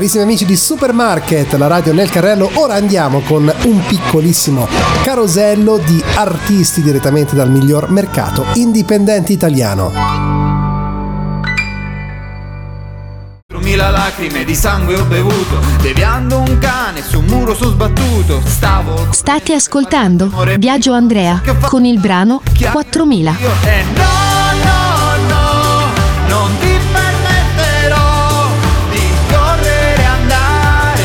Carissimi amici di Supermarket, la radio nel carrello, ora andiamo con un piccolissimo carosello di artisti direttamente dal miglior mercato indipendente italiano. 4.000 lacrime di sangue ho bevuto, deviando un cane su un muro sono sbattuto. State ascoltando Biagio Andrea con il brano 4000. Non ti permetterò di correre e andare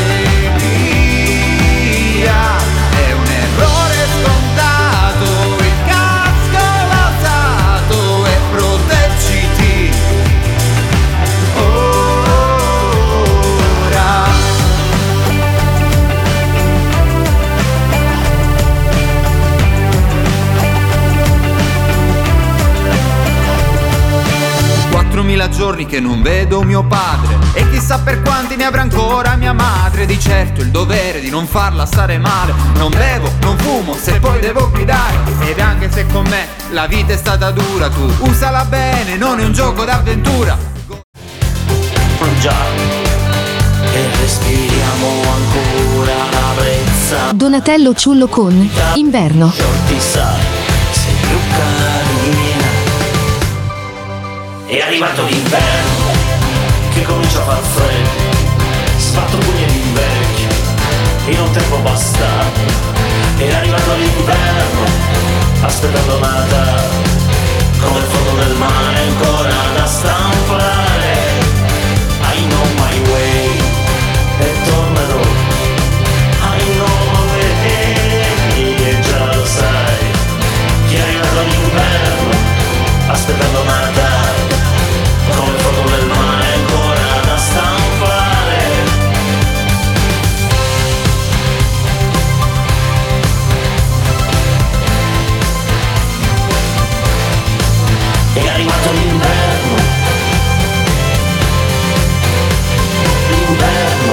via. È un errore scontato, il casco l'ho usato e proteggiti ora. 4.000 giorni che non vedo mio padre e chissà per quanti ne avrà ancora mia madre. Di certo il dovere di non farla stare male. Non bevo, non fumo, se poi devo guidare. Ed anche se con me la vita è stata dura, tu usala bene, non è un gioco d'avventura. Già, e respiriamo ancora la brezza. Donatello Ciullo con Inverno. Ti sai, sei più carina. È arrivato l'inverno, che comincia a far freddo. Sbatto pugni d'invecchio, in un tempo bastardo. È arrivato l'inverno, aspettando Natale, come il fondo del mare ancora da stampare. I know my way, e tornerò. I know my way, e già lo sai, che è arrivato l'inverno, aspettando Natale, come il fuoco del mare ancora da stampare. È arrivato l'inverno, l'inverno,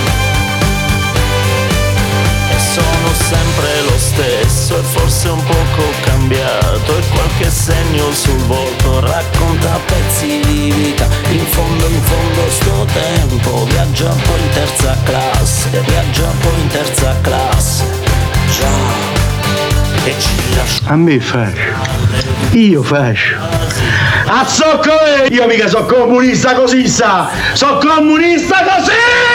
e sono sempre lo stesso e forse un poco cambiato, e qualche segno sul volto racconta pezzi di vita. In fondo sto tempo viaggia un po' in terza classe, viaggia un po' in terza classe, già, e ci lascia. A me faccio, io faccio. A zocco io mica so comunista così sa, so comunista così!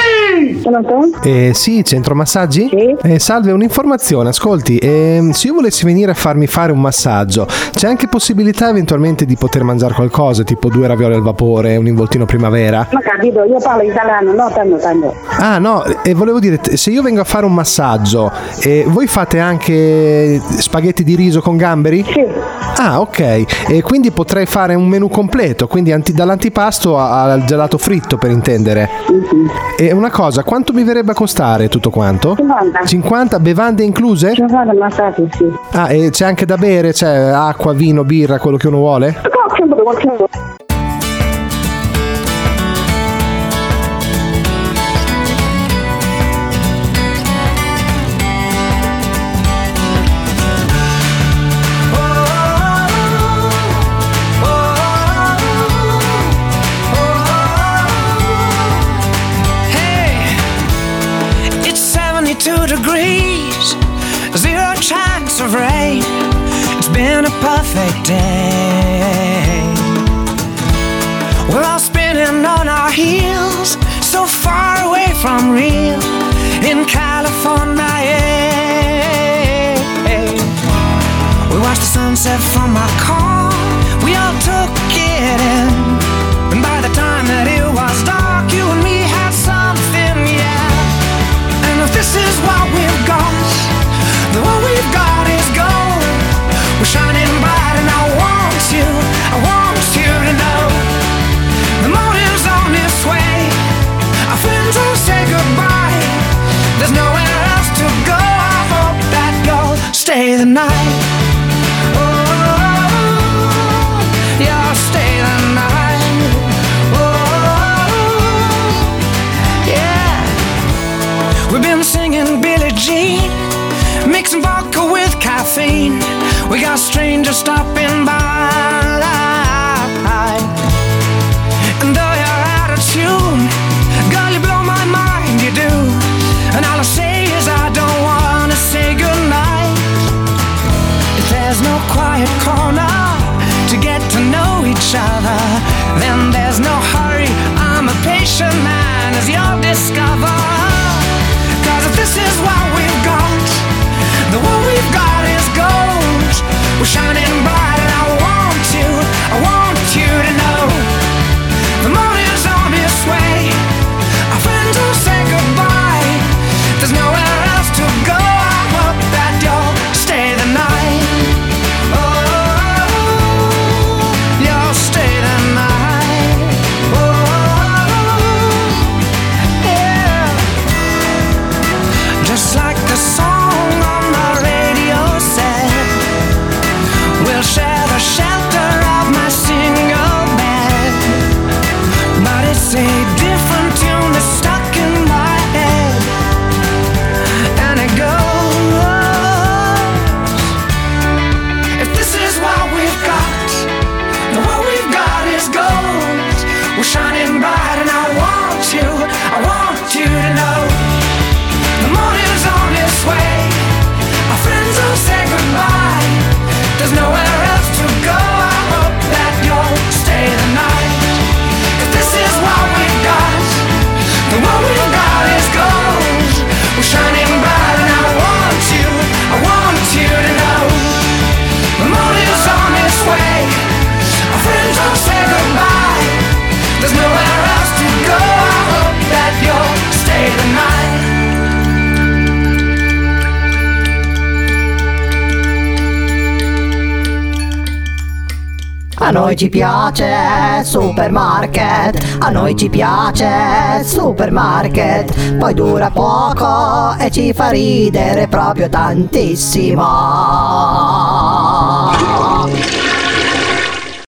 Sì, centro massaggi? Sì. Salve, un'informazione, ascolti, se io volessi venire a farmi fare un massaggio, c'è anche possibilità eventualmente di poter mangiare qualcosa, tipo 2 ravioli al vapore, un involtino primavera? Ma capito, io parlo italiano, no, tanto. Ah no, e volevo dire, se io vengo a fare un massaggio, voi fate anche spaghetti di riso con gamberi? Sì. Ah, ok, e quindi potrei fare un menù completo, quindi dall'antipasto al gelato fritto, per intendere. Mm-hmm. E una cosa, quanto mi verrebbe a costare tutto quanto? 50. 50, bevande incluse? 50 massaggi, sì. Ah, e c'è anche da bere? C'è acqua, vino, birra, quello che uno vuole? Qualche. Degrees, 0 chance of rain. It's been a perfect day. We're all spinning on our heels, so far away from real in California. We watched the sunset from our car, we all took it in, and by the time that it was dark, you and me had something, yeah. And if this is what we've got, then what we've got is gold. We're shining bright and I want you to know the morning's on its way. Our friends will say goodbye, there's nowhere else to go. I hope that you'll stay the night. Oh, you'll stay the night. Oh, yeah. We've been singing Billie Jean, mixing vodka with caffeine. We got strangers stopping by, and though you're out of tune, girl, you blow my mind. discover. 'Cause if this is what we've got, then what we've got is gold. We're shining bright and I want you to know. The morning's on its way, our friends will say goodbye. There's nowhere else to go, I hope that you'll stay the night. Oh, you'll stay the night. Oh, yeah. Just like the song on the radio said, we'll share the shelter of my single bed. But it's a different tune that's stuck in my head, and it goes, if this is what we've got, then what we've got is gold. We're shining bright and I want you to know. The morning's on its way, our friends will say goodbye. There's nowhere else to go, I hope that you'll stay the night. If this is what we've got, then what we've got is gold. We're shining bright and I want you to know. The morning's on its way, our friends will say goodbye. There's nowhere else to go, I hope that you'll stay the night. A noi ci piace Supermarket, a noi ci piace Supermarket, poi dura poco e ci fa ridere proprio tantissimo.